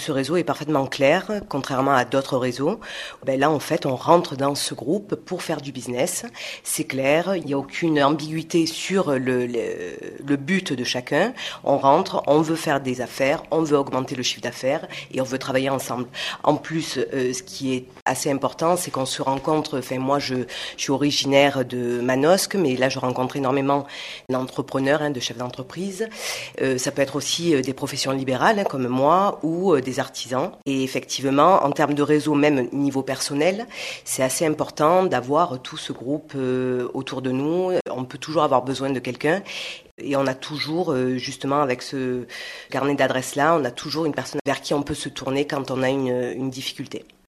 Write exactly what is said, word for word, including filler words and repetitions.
Ce réseau est parfaitement clair, contrairement à d'autres réseaux. Ben là, en fait, on rentre dans ce groupe pour faire du business. C'est clair, il n'y a aucune ambiguïté sur le, le, le but de chacun. On rentre, on veut faire des affaires, on veut augmenter le chiffre d'affaires et on veut travailler ensemble. En plus, euh, ce qui est assez important, c'est qu'on se rencontre. Enfin, moi, je, je suis originaire de Manosque, mais là, je rencontre énormément d'entrepreneurs, hein, de chefs d'entreprise. Euh, ça peut être aussi des professions libérales, hein, comme moi, ou des artisans. Et effectivement, en termes de réseau, même niveau personnel, c'est assez important d'avoir tout ce groupe euh, autour de nous. On peut toujours avoir besoin de quelqu'un. Et on a toujours, euh, justement, avec ce carnet d'adresses-là, on a toujours une personne vers qui on peut se tourner quand on a une, une difficulté.